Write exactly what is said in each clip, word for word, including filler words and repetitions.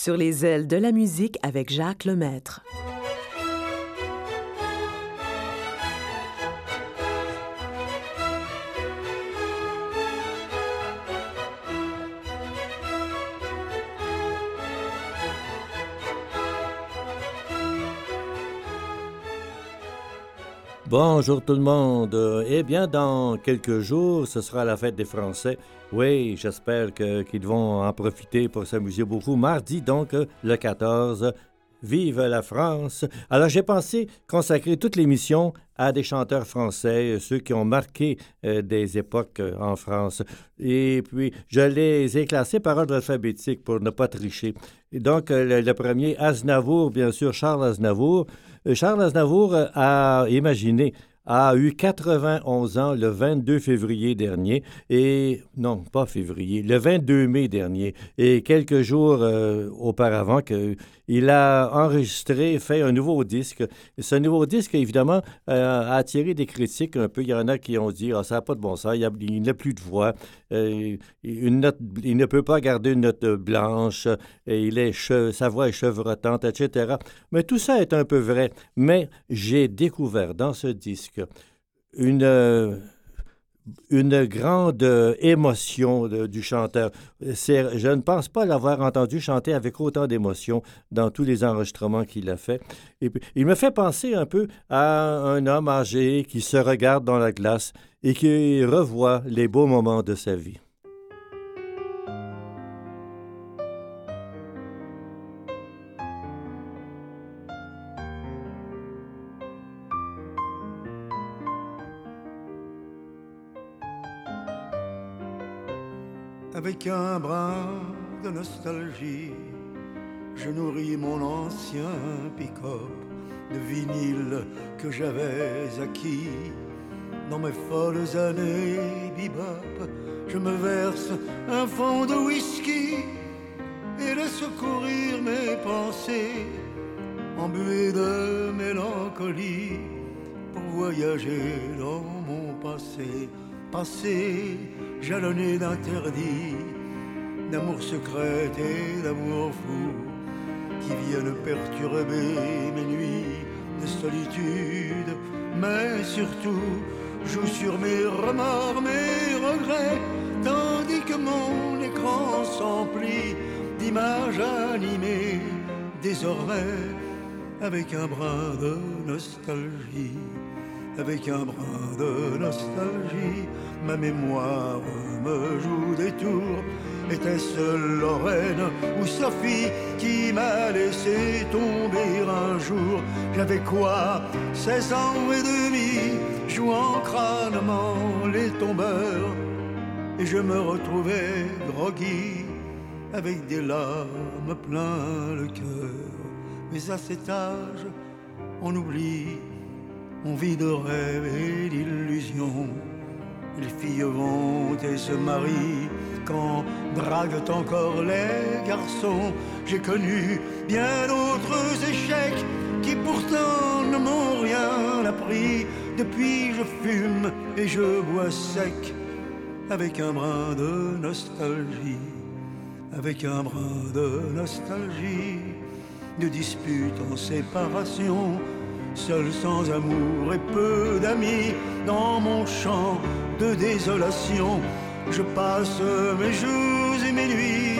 Sur les ailes de la musique avec Jacques Lemaître. Bonjour tout le monde. Eh bien, dans quelques jours, ce sera la fête des Français. Oui, j'espère que, qu'ils vont en profiter pour s'amuser beaucoup. Mardi, donc, le quatorze, vive la France. Alors, j'ai pensé consacrer toute l'émission à des chanteurs français, ceux qui ont marqué euh, des époques euh, en France. Et puis, je les ai classés par ordre alphabétique pour ne pas tricher. Et donc, euh, le, le premier, Aznavour, bien sûr, Charles Aznavour. Charles Aznavour a imaginé, a eu quatre-vingt-onze ans le vingt-deux février dernier, et non, pas février, le vingt-deux mai dernier, et quelques jours euh, auparavant, que, il a enregistré, fait un nouveau disque. Ce nouveau disque, évidemment, euh, a attiré des critiques un peu. Il y en a qui ont dit ah, « ça n'a pas de bon sens, il, a, il n'a plus de voix, euh, une note, il ne peut pas garder une note blanche, et il est che, sa voix est chevrotante, et cetera » Mais tout ça est un peu vrai. Mais j'ai découvert dans ce disque une, euh, une grande euh, émotion de, du chanteur. C'est, je ne pense pas l'avoir entendu chanter avec autant d'émotion dans tous les enregistrements qu'il a fait. Et puis, il me fait penser un peu à un homme âgé qui se regarde dans la glace et qui revoit les beaux moments de sa vie. Avec un brin de nostalgie, je nourris mon ancien pick-up de vinyle que j'avais acquis. Dans mes folles années bebop, je me verse un fond de whisky et laisse courir mes pensées, embuées de mélancolie, pour voyager dans mon passé. Passé jalonné d'interdits, d'amour secret et d'amour fou, qui viennent perturber mes nuits de solitude, mais surtout jouent sur mes remords, mes regrets, tandis que mon écran s'emplit d'images animées, désormais avec un brin de nostalgie. Avec un brin de nostalgie, ma mémoire me joue des tours. Était-ce Lorraine ou Sophie qui m'a laissé tomber un jour? J'avais quoi, seize ans et demi, jouant crânement les tombeurs, et je me retrouvais groggy, avec des larmes plein le cœur. Mais à cet âge, on oublie, on vit de rêves et d'illusions. Les filles vont et se marient quand draguent encore les garçons. J'ai connu bien d'autres échecs qui pourtant ne m'ont rien appris. Depuis je fume et je bois sec, avec un brin de nostalgie. Avec un brin de nostalgie, de disputes en séparation, seul sans amour et peu d'amis, dans mon champ de désolation, je passe mes jours et mes nuits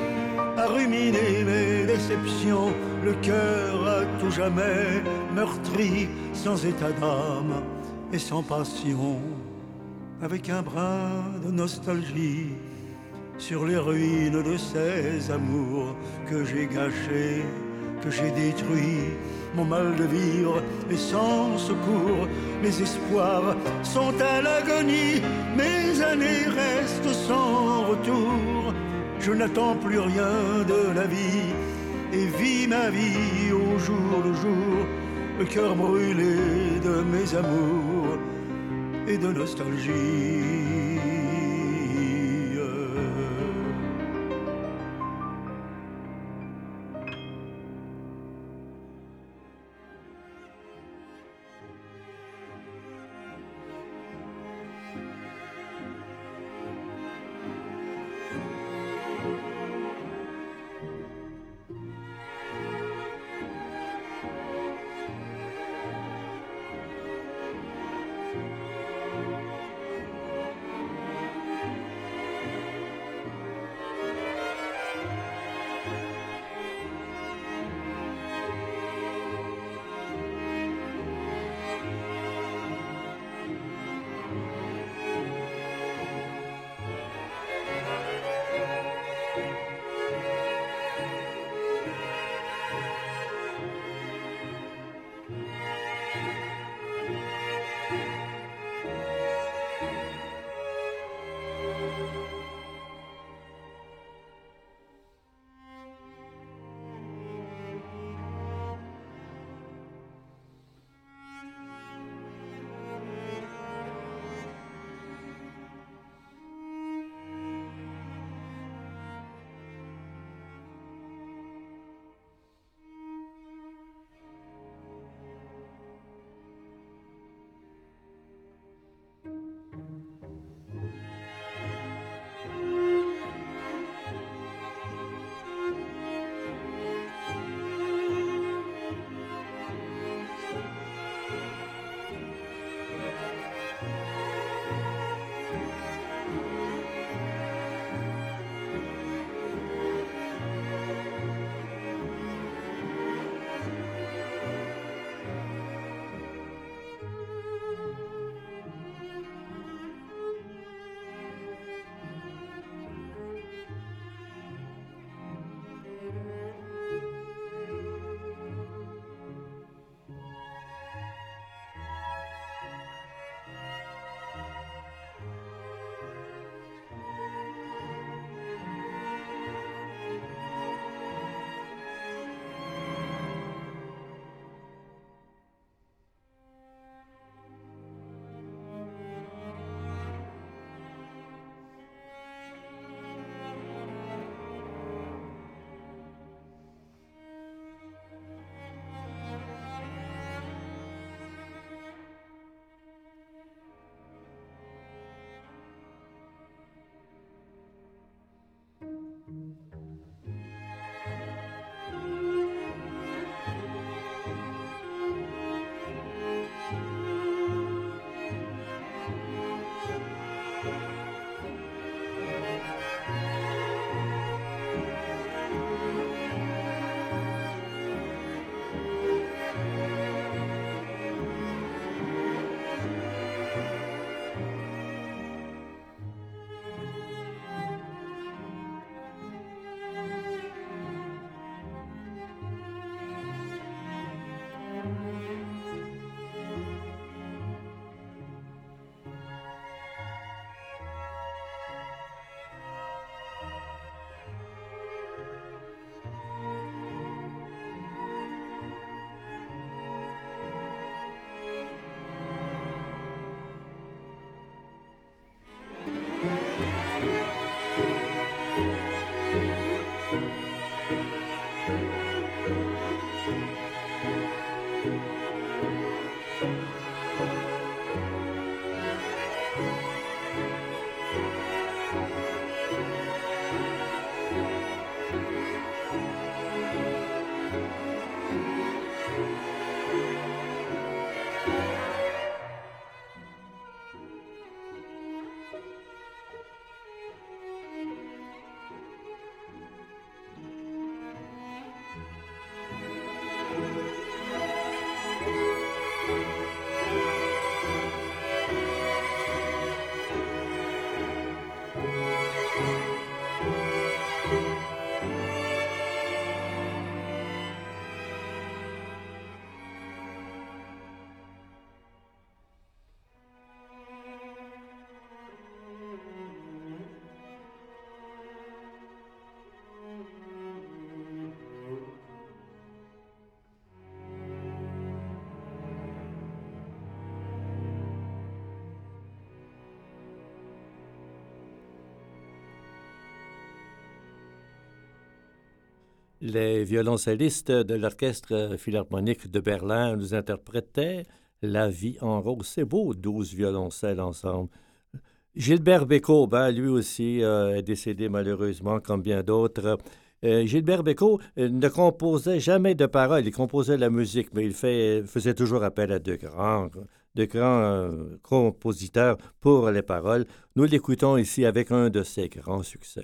à ruminer mes déceptions, le cœur à tout jamais meurtri, sans état d'âme et sans passion, avec un brin de nostalgie sur les ruines de ces amours que j'ai gâchés, que j'ai détruits. Mon mal de vivre est sans secours, mes espoirs sont à l'agonie, mes années restent sans retour. Je n'attends plus rien de la vie et vis ma vie au jour le jour, le cœur brûlé de mes amours et de nostalgie. Les violoncellistes de l'Orchestre philharmonique de Berlin nous interprétaient La vie en rose. C'est beau, douze violoncelles ensemble. Gilbert Bécaud, ben, lui aussi euh, est décédé malheureusement, comme bien d'autres. Euh, Gilbert Bécaud euh, ne composait jamais de paroles, il composait la musique, mais il fait, faisait toujours appel à de grands, de grands euh, compositeurs pour les paroles. Nous l'écoutons ici avec un de ses grands succès.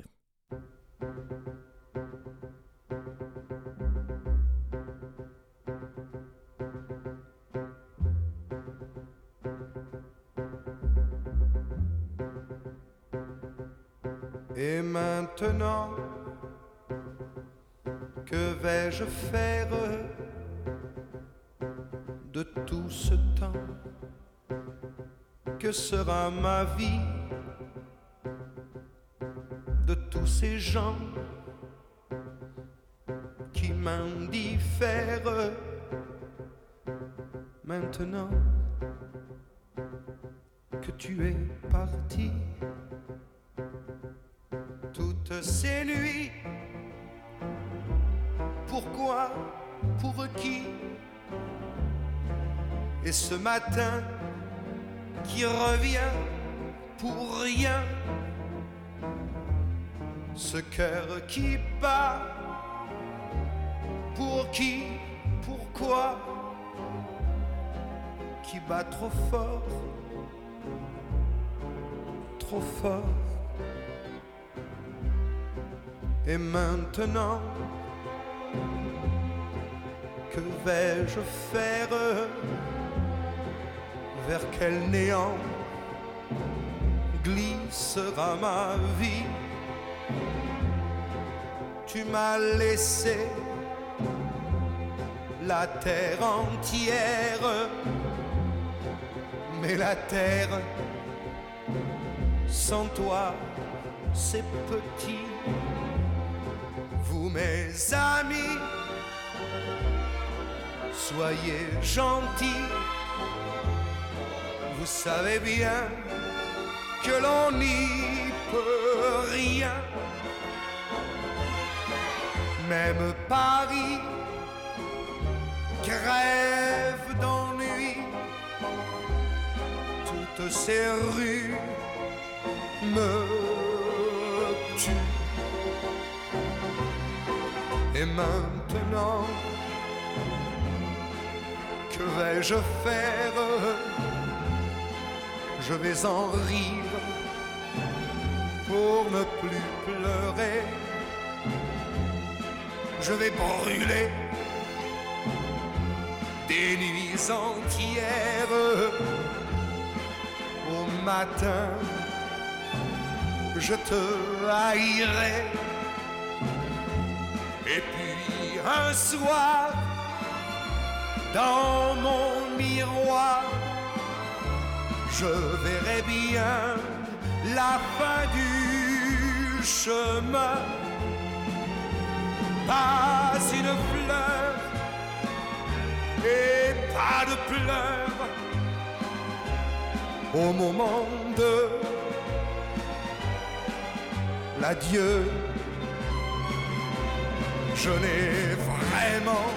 Et maintenant, que vais-je faire de tout ce temps? Que sera ma vie de tous ces gens qui m'indiffèrent? Maintenant que tu es parti, toutes ces nuits, pourquoi, pour qui? Et ce matin qui revient pour rien, ce cœur qui bat, pour qui, pourquoi, qui bat trop fort, trop fort. Et maintenant, que vais-je faire? Vers quel néant glissera ma vie? Tu m'as laissé la terre entière, mais la terre sans toi c'est petit. Vous mes amis, soyez gentils, vous savez bien que l'on n'y peut rien. Même Paris crève d'ennui, toutes ces rues me tuent. Et maintenant, que vais-je faire? Je vais en rire pour ne plus pleurer. Je vais brûler des nuits entières. Au matin, je te haïrai. Et puis un soir, dans mon miroir, je verrai bien la fin du chemin. Pas une fleur et pas de pleurs au moment de l'adieu. Je n'ai vraiment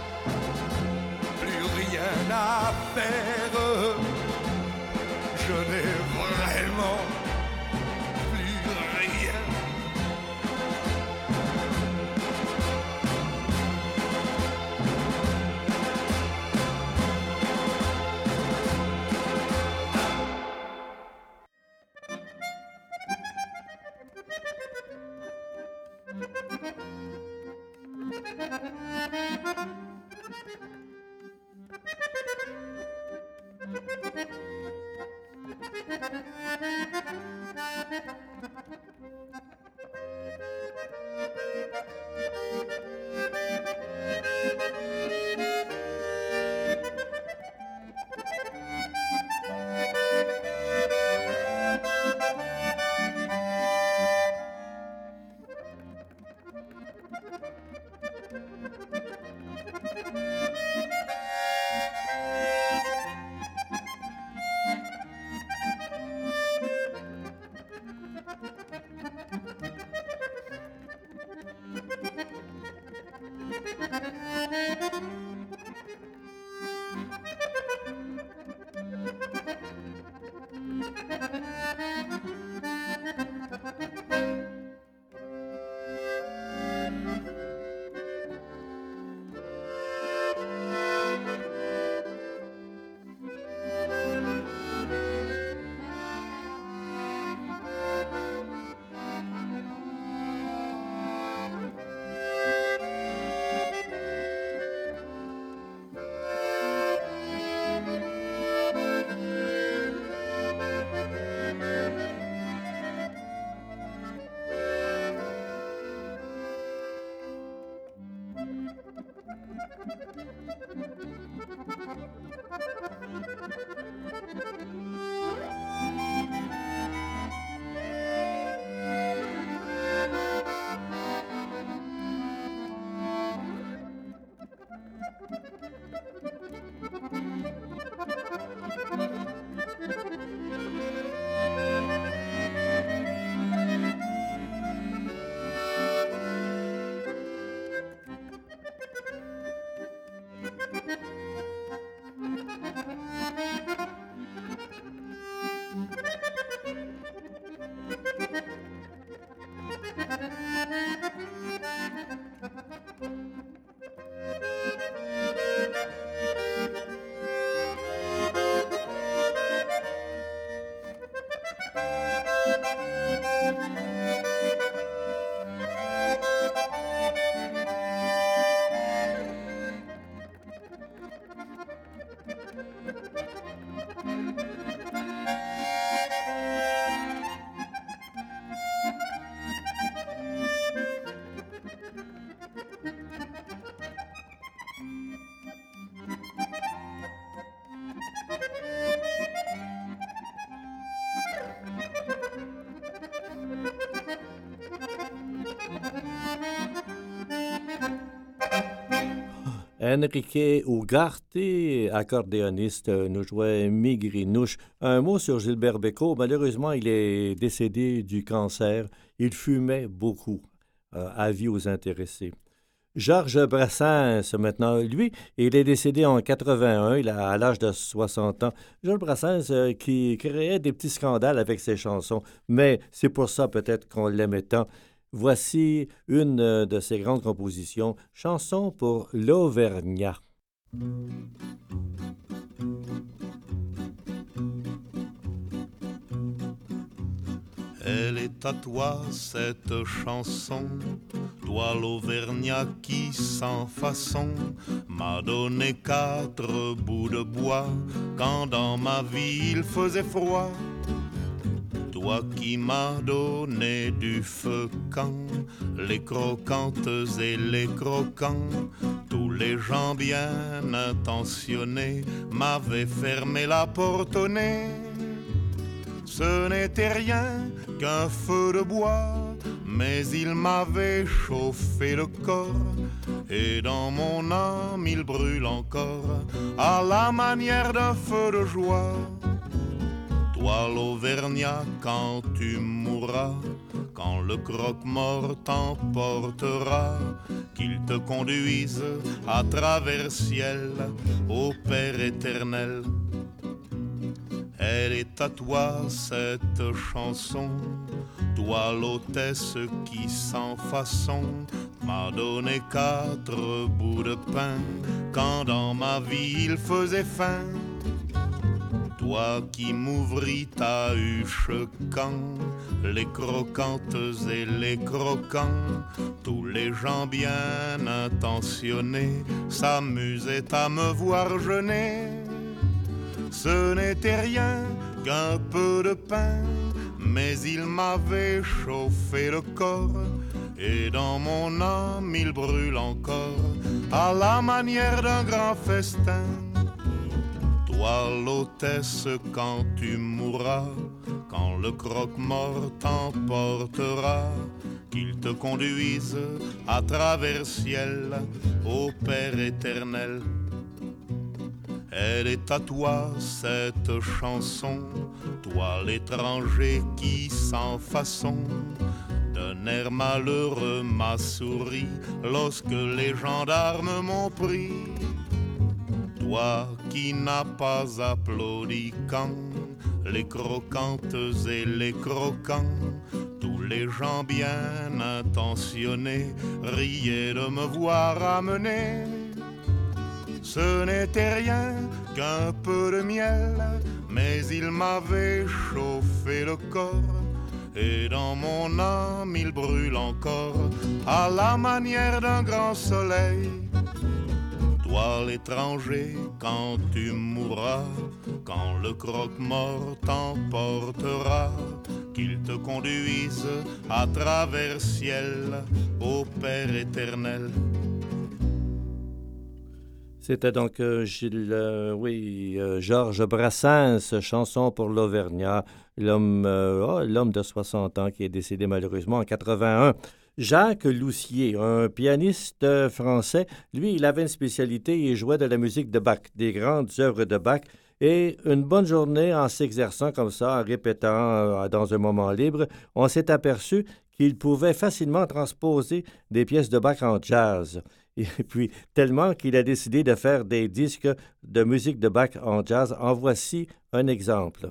plus rien à faire. Je n'ai vraiment plus rien. Enrique Ugarte, accordéoniste, nous jouait Migrinouche. Un mot sur Gilbert Bécaud. Malheureusement, il est décédé du cancer. Il fumait beaucoup. Euh, avis aux intéressés. Georges Brassens, maintenant, lui, il est décédé en quatre-vingt-un, il a, à l'âge de soixante ans. Georges Brassens euh, qui créait des petits scandales avec ses chansons, mais c'est pour ça peut-être qu'on l'aimait tant. Voici une de ses grandes compositions, Chanson pour l'Auvergnat. Elle est à toi cette chanson, toi l'Auvergnat qui sans façon m'a donné quatre bouts de bois quand dans ma vie il faisait froid. Toi qui m'as donné du feu quand les croquantes et les croquants, tous les gens bien intentionnés m'avaient fermé la porte au nez. Ce n'était rien qu'un feu de bois, mais il m'avait chauffé le corps, et dans mon âme il brûle encore à la manière d'un feu de joie. Toi l'Auvergnat, quand tu mourras, quand le croque-mort t'emportera, qu'il te conduise à travers ciel au Père éternel. Elle est à toi cette chanson, toi l'hôtesse qui sans façon m'a donné quatre bouts de pain quand dans ma vie il faisait faim. Toi qui m'ouvris ta huche quand les croquantes et les croquants, tous les gens bien intentionnés s'amusaient à me voir jeûner. Ce n'était rien qu'un peu de pain, mais il m'avait chauffé le corps, et dans mon âme il brûle encore à la manière d'un grand festin. Toi l'hôtesse, quand tu mourras, quand le croque-mort t'emportera, qu'il te conduise à travers ciel au Père éternel. Elle est à toi cette chanson, toi l'étranger qui sans façon d'un air malheureux m'a souri lorsque les gendarmes m'ont pris. Toi qui n'as pas applaudi quand les croquantes et les croquants, tous les gens bien intentionnés riaient de me voir amener. Ce n'était rien qu'un peu de miel, mais il m'avait chauffé le corps. Et dans mon âme il brûle encore à la manière d'un grand soleil. Toi l'étranger, quand tu mourras, quand le croque-mort t'emportera, qu'il te conduise à travers ciel au Père éternel. C'était donc euh, Gilles, euh, oui, euh, Georges Brassens, chanson pour l'Auvergnat, l'homme, euh, oh, l'homme de soixante ans qui est décédé malheureusement en quatre-vingt-un. Jacques Loussier, un pianiste français, lui, il avait une spécialité, il jouait de la musique de Bach, des grandes œuvres de Bach, et une bonne journée en s'exerçant comme ça, en répétant euh, dans un moment libre, on s'est aperçu qu'il pouvait facilement transposer des pièces de Bach en jazz. Et puis, tellement qu'il a décidé de faire des disques de musique de Bach en jazz. En voici un exemple.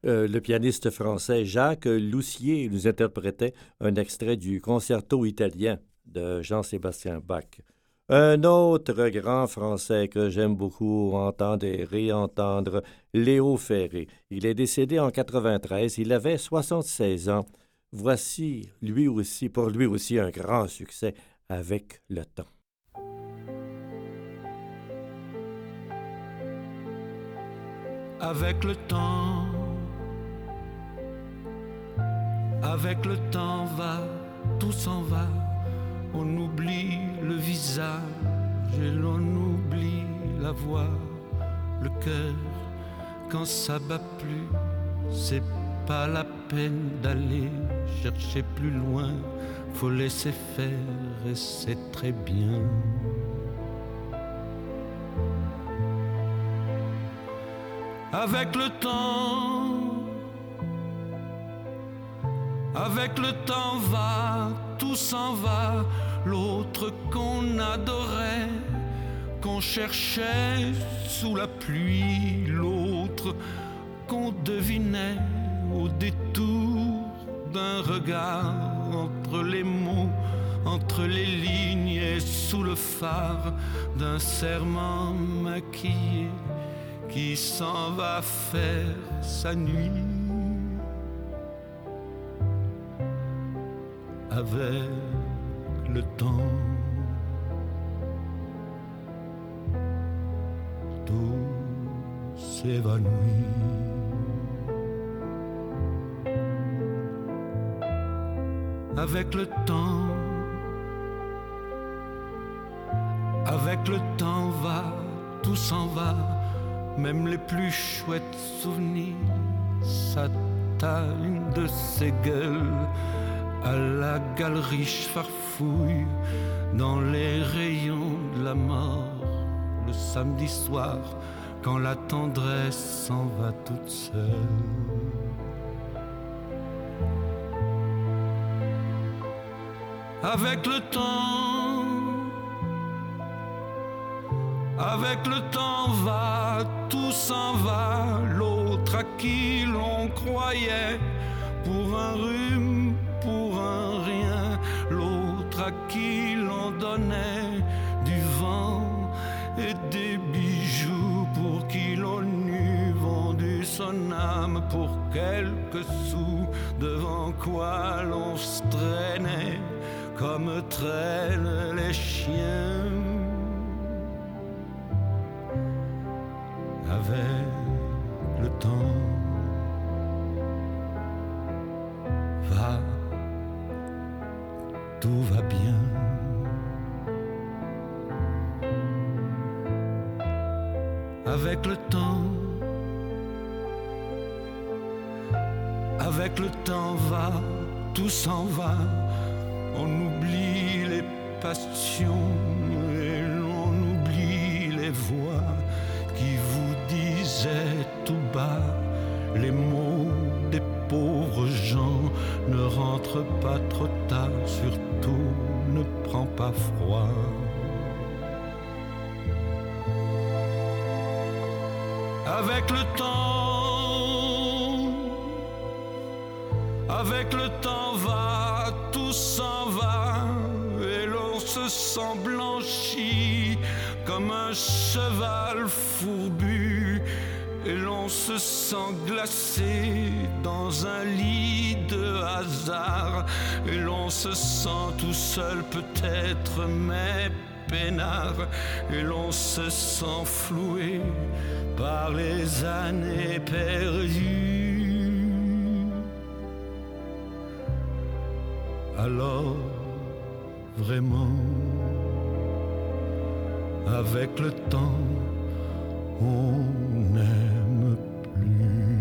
Euh, le pianiste français Jacques Loussier nous interprétait un extrait du Concerto italien de Jean-Sébastien Bach. Un autre grand français que j'aime beaucoup entendre et réentendre, Léo Ferré. Il est décédé en quatre-vingt-treize, il avait soixante-seize ans. Voici lui aussi, pour lui aussi, un grand succès avec le temps. Avec le temps, avec le temps va, tout s'en va, on oublie le visage et l'on oublie la voix, le cœur, quand ça bat plus, c'est pas la peine d'aller chercher plus loin, faut laisser faire et c'est très bien. Avec le temps, avec le temps va, tout s'en va, l'autre qu'on adorait, qu'on cherchait sous la pluie, l'autre qu'on devinait au détour d'un regard, entre les mots, entre les lignes et sous le phare d'un serment maquillé qui s'en va faire sa nuit. Avec le temps, tout s'évanouit. Avec le temps, avec le temps va, tout s'en va. Même les plus chouettes souvenirs s'atteignent de ces gueules à la galerie farfouille dans les rayons de la mort le samedi soir quand la tendresse s'en va toute seule. Avec le temps, avec le temps va, tout s'en va, l'autre à qui l'on croyait pour un rhume, pour un rien, l'autre à qui l'on donnait du vent et des bijoux, pour qui l'on eût vendu son âme pour quelques sous, devant quoi l'on se traînait comme traînent les chiens. Avec le temps va, tout va bien. Avec le temps, avec le temps va, tout s'en va. On oublie les passions et l'on oublie les voix qui vous disaient tout bas les mots des pauvres gens. Ne rentre pas trop tard, surtout ne prends pas froid. Avec le temps, avec le temps va, tout s'en va, et l'on se sent blanchi comme un cheval fourbu, et l'on se sent glacé dans un lit de hasard, et l'on se sent tout seul peut-être, mais peinard, et l'on se sent floué par les années perdues. Alors, vraiment, avec le temps, on n'aime plus.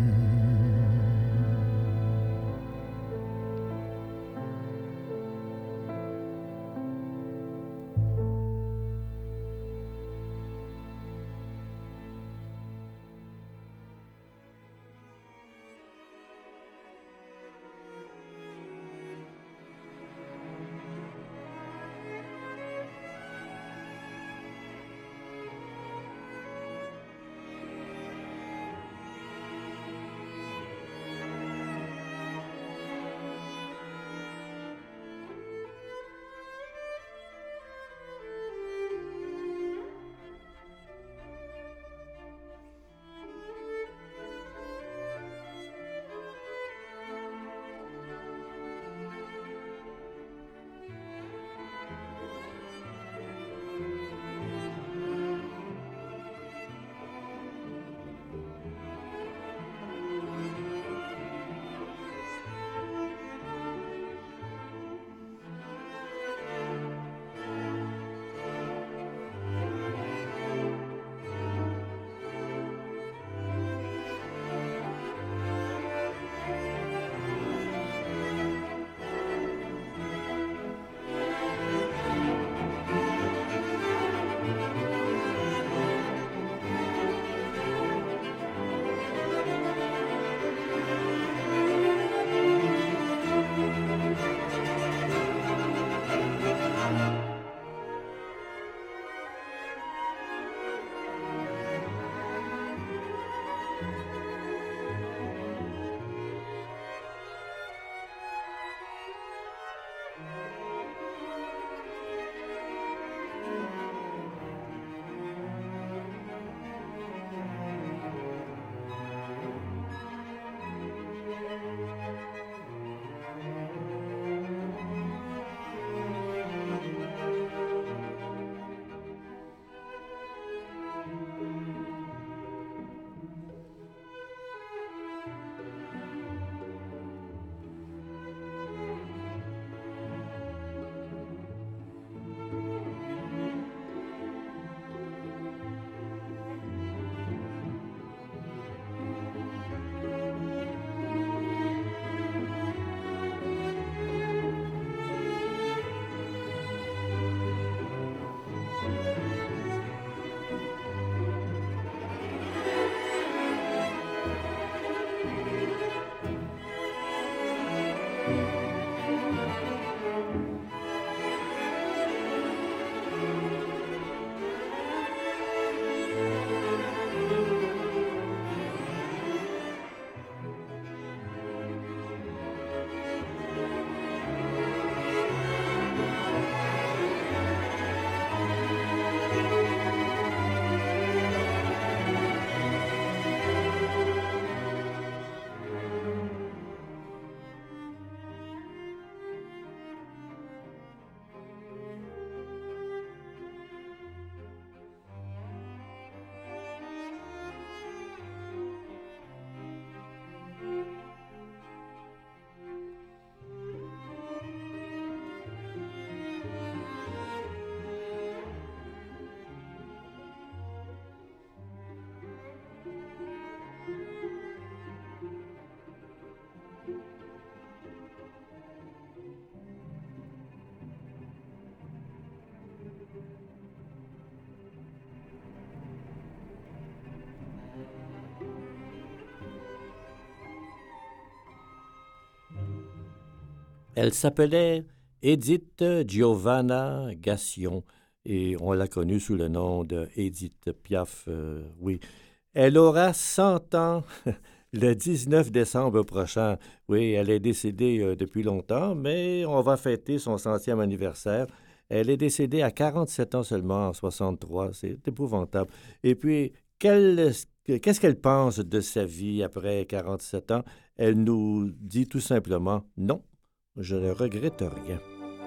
Elle s'appelait Edith Giovanna Gassion et on l'a connue sous le nom de Edith Piaf, euh, oui. Elle aura cent ans le dix-neuf décembre prochain. Oui, elle est décédée euh, depuis longtemps, mais on va fêter son centième anniversaire. Elle est décédée à quarante-sept ans seulement, en soixante-trois. C'est épouvantable. Et puis, quelle, qu'est-ce qu'elle pense de sa vie après quarante-sept ans? Elle nous dit tout simplement « Non, je ne regrette rien ».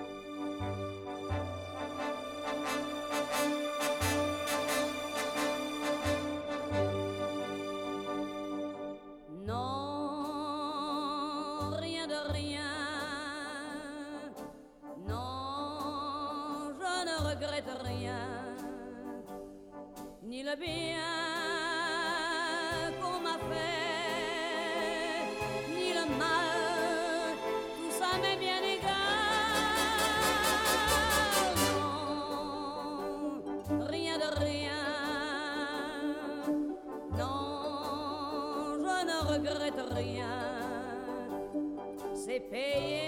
Ni le bien qu'on m'a fait, ni le mal, tout ça m'est bien égal. Non, rien de rien. Non, je ne regrette rien. C'est payé.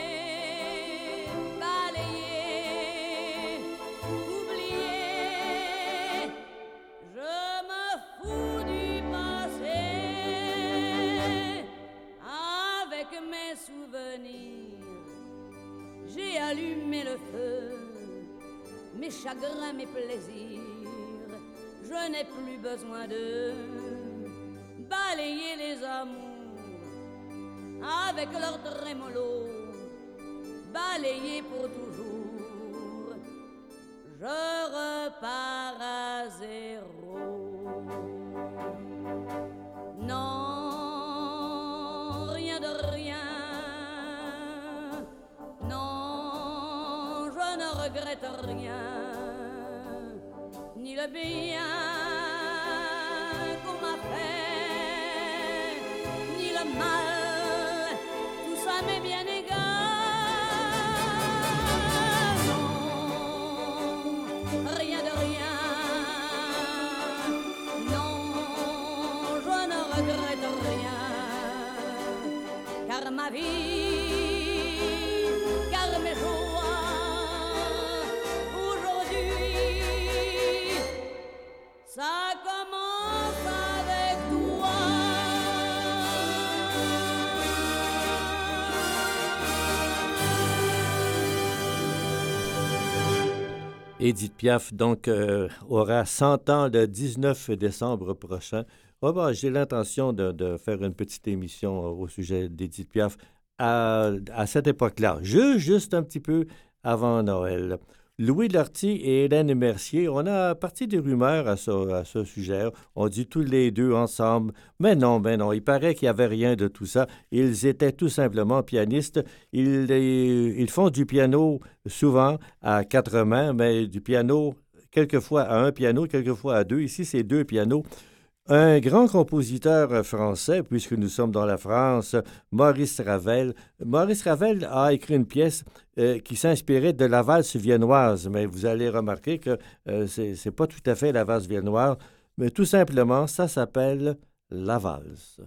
J'ai allumé le feu, mes chagrins, mes plaisirs. Je n'ai plus besoin de balayer les amours avec leur trémolo, balayer pour toujours. Je repars à zéro. Non, rien de rien. Je ne regrette rien, ni le bien qu'on m'a fait, ni le mal, tout ça m'est bien égal. Non, rien de rien. Non, je ne regrette rien, car ma vie, car mes jours, ça commence avec toi. Edith Piaf, donc, euh, aura cent ans le dix-neuf décembre prochain. Oh, bah, j'ai l'intention de, de faire une petite émission au sujet d'Edith Piaf à, à cette époque-là, juste, juste un petit peu avant Noël. Louis Lortie et Hélène Mercier, on a parti des rumeurs à ce, à ce sujet. On dit tous les deux ensemble, mais non, mais non, il paraît qu'il n'y avait rien de tout ça. Ils étaient tout simplement pianistes. Ils, ils font du piano souvent à quatre mains, mais du piano quelquefois à un piano, quelquefois à deux. Ici, c'est deux pianos. Un grand compositeur français, puisque nous sommes dans la France, Maurice Ravel. Maurice Ravel a écrit une pièce euh, qui s'inspirait de la valse viennoise, mais vous allez remarquer que euh, c'est, c'est pas tout à fait la valse viennoise, mais tout simplement, ça s'appelle la valse.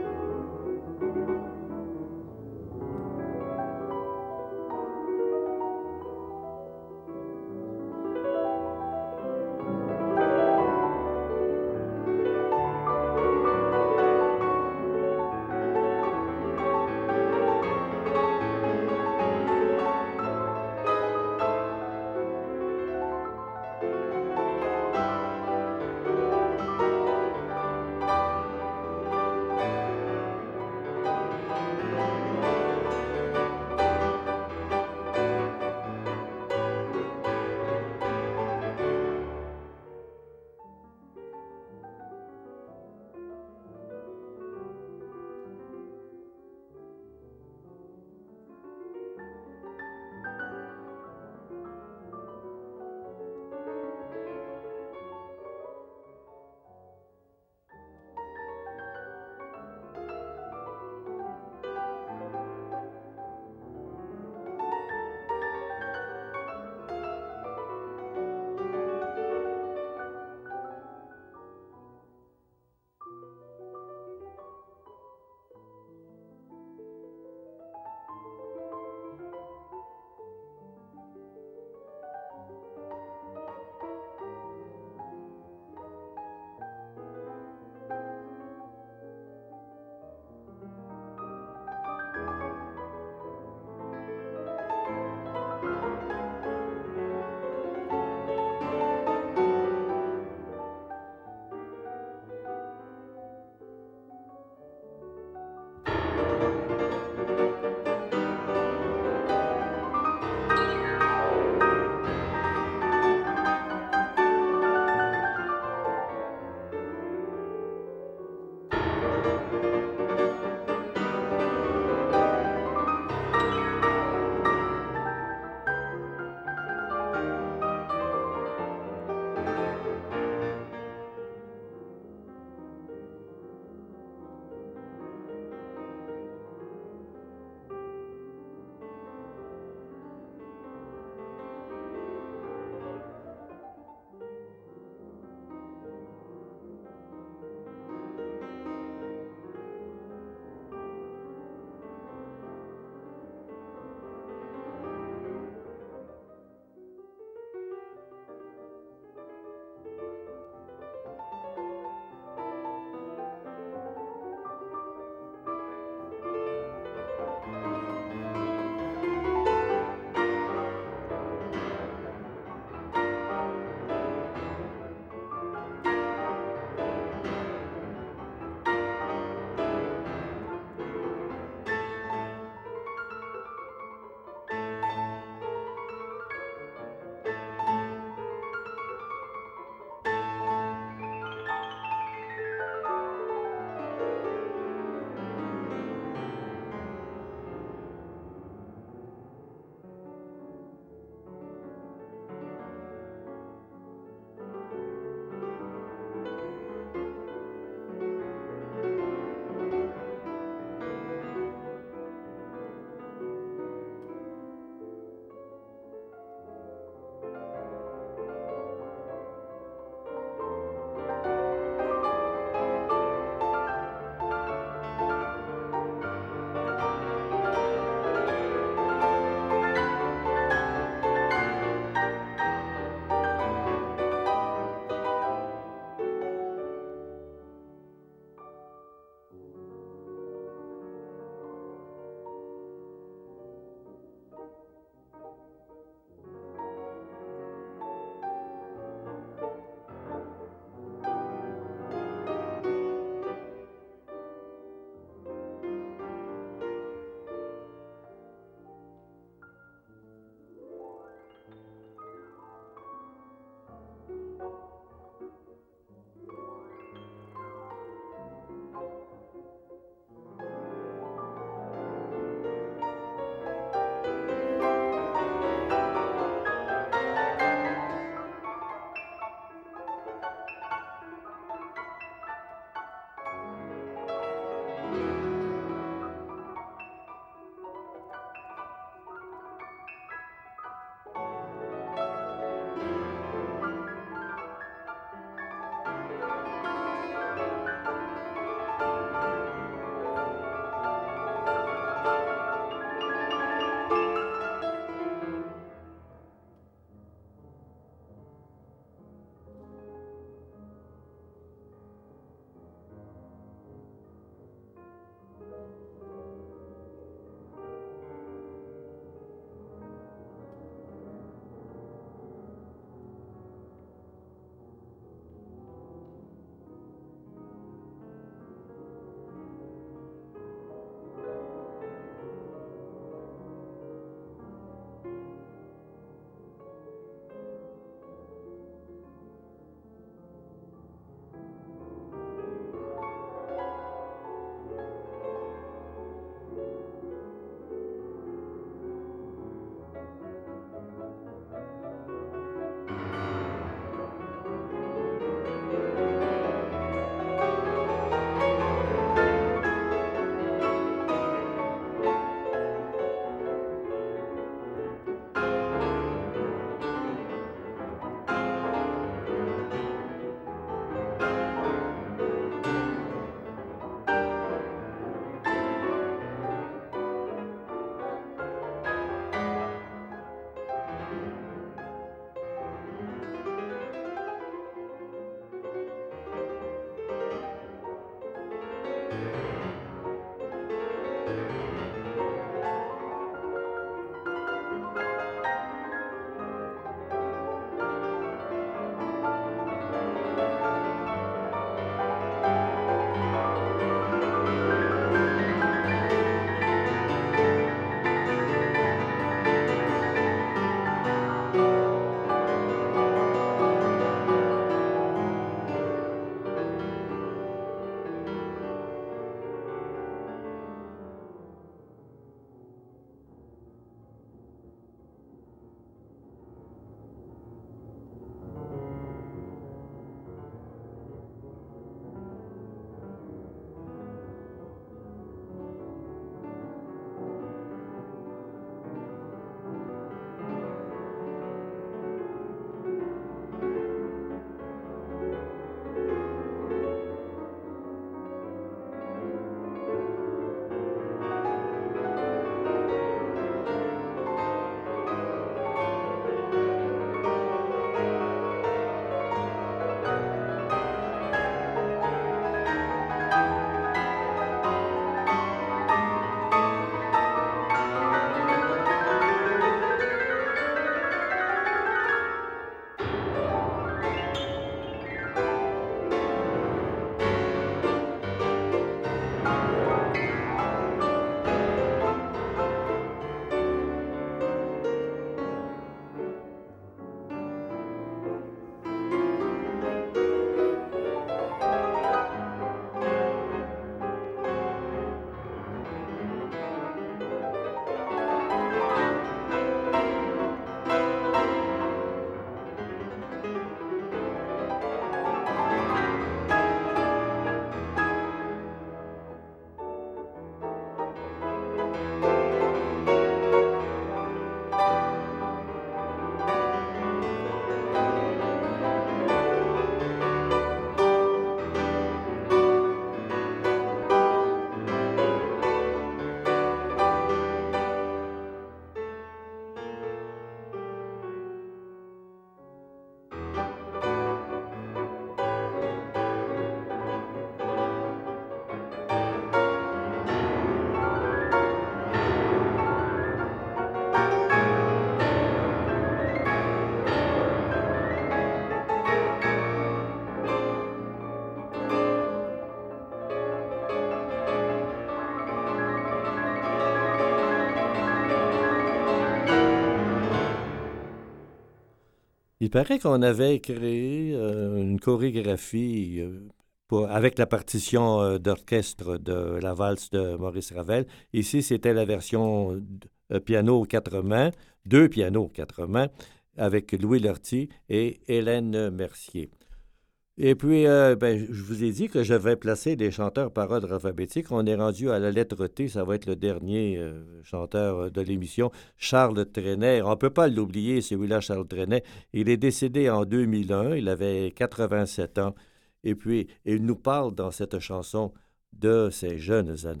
Il paraît qu'on avait créé euh, une chorégraphie euh, pour- avec la partition euh, d'orchestre de la valse de Maurice Ravel. Ici, c'était la version d- euh, piano aux quatre mains, deux pianos aux quatre mains, avec Louis Lortie et Hélène Mercier. Et puis, euh, ben, je vous ai dit que j'avais placé des chanteurs par ordre alphabétique. On est rendu à la lettre T, ça va être le dernier euh, chanteur euh, de l'émission, Charles Trenet. On ne peut pas l'oublier, celui-là, Charles Trenet. Il est décédé en deux mille un, il avait quatre-vingt-sept ans. Et puis, il nous parle dans cette chanson de ses jeunes années.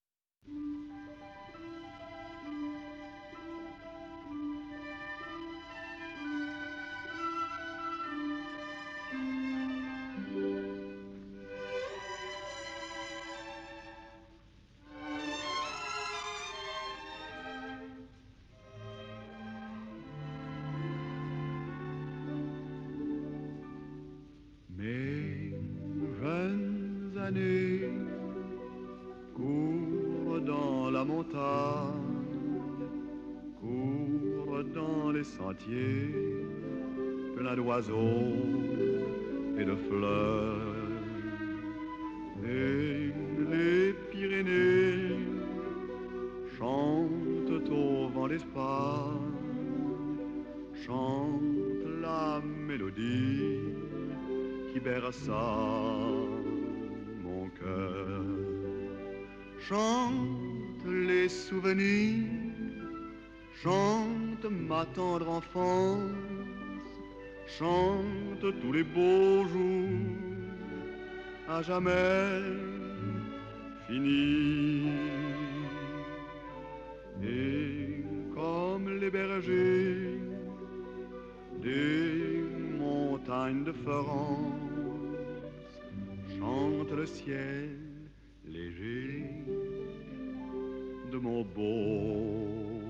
Mes jeunes années courent dans la montagne, courent dans les sentiers, pleins d'oiseaux et de fleurs. Et les Pyrénées chantent au vent d'Espagne, chantent la mélodie qui berça mon cœur. Chante les souvenirs, chante ma tendre enfance, chante tous les beaux jours à jamais finis. Et comme les bergers des montagnes de France, chante le ciel léger de mon beau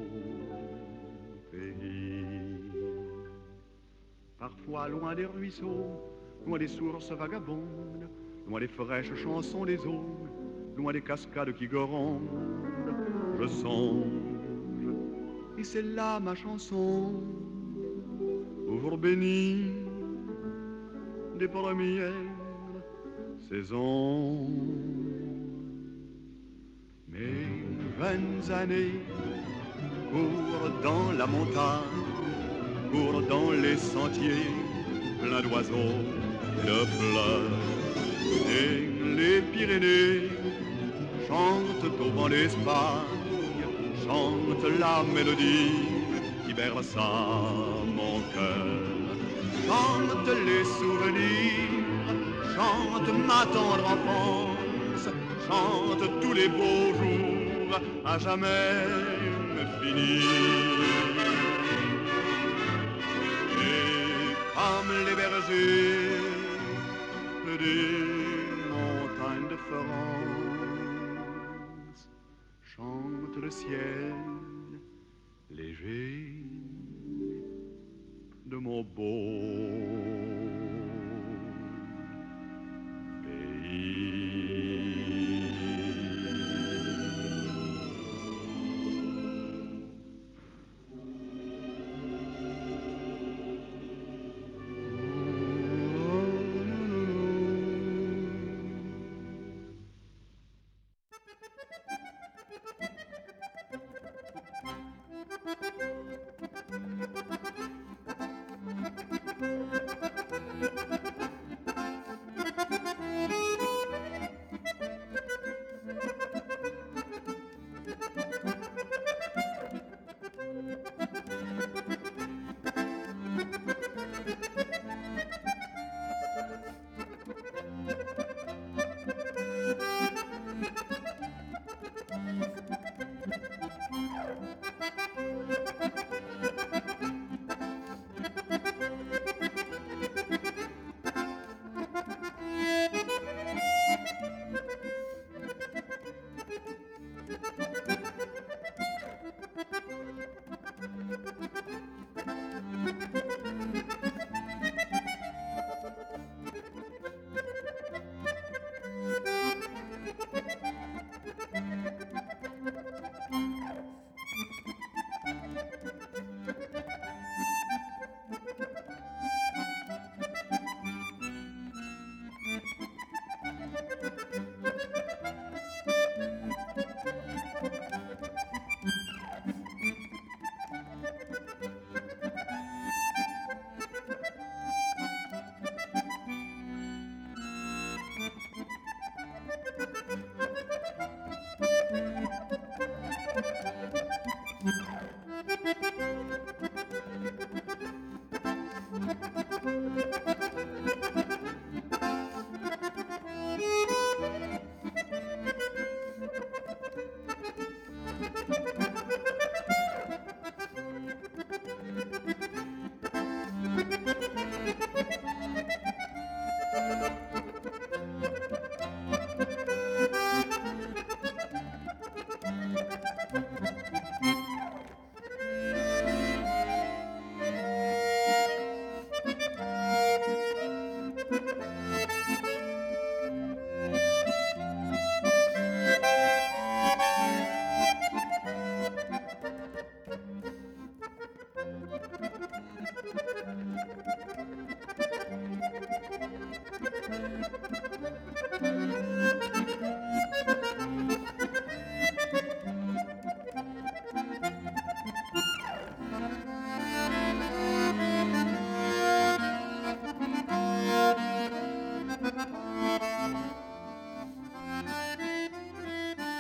pays. Parfois loin des ruisseaux, loin des sources vagabondes, loin des fraîches chansons des eaux, loin des cascades qui grondent, je songe, et c'est là ma chanson, au jour béni des premières saisons. Mes jeunes années courent dans la montagne, courent dans les sentiers, pleins d'oiseaux et de fleurs. Et les Pyrénées chantent au vent d'Espagne, chantent la mélodie qui berça mon cœur. Chante les souvenirs, chante ma tendre enfance, chante tous les beaux jours à jamais finis. Et comme les bergers des montagnes de France, chante le ciel léger de mon beau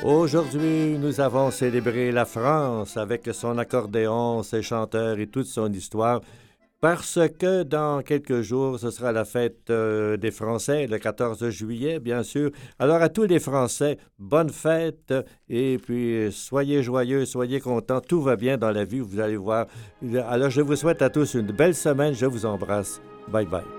Aujourd'hui, nous avons célébré la France avec son accordéon, ses chanteurs et toute son histoire, parce que dans quelques jours, ce sera la fête euh, des Français, le quatorze juillet, bien sûr. Alors à tous les Français, bonne fête et puis soyez joyeux, soyez contents, tout va bien dans la vie, vous allez voir. Alors je vous souhaite à tous une belle semaine, je vous embrasse. Bye bye.